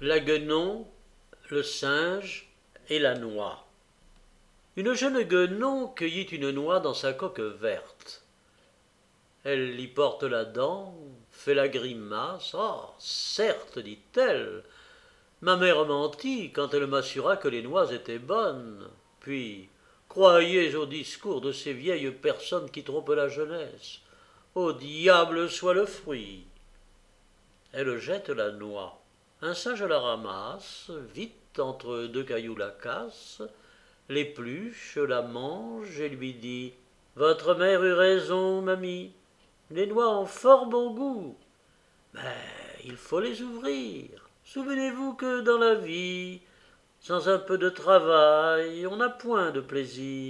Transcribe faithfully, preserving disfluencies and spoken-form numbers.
la guenon, le singe et la noix. Une jeune guenon cueillit une noix dans sa coque verte. Elle y porte la dent, fait la grimace. Ah, certes, dit-elle, ma mère mentit quand elle m'assura que les noix étaient bonnes. Puis, croyez au discours de ces vieilles personnes qui trompent la jeunesse. Au diable soit le fruit. Elle jette la noix. Un singe la ramasse, vite entre deux cailloux la casse, l'épluche, la mange et lui dit « Votre mère eut raison, mamie, les noix ont fort bon goût, mais il faut les ouvrir. Souvenez-vous que dans la vie, sans un peu de travail, on n'a point de plaisir. »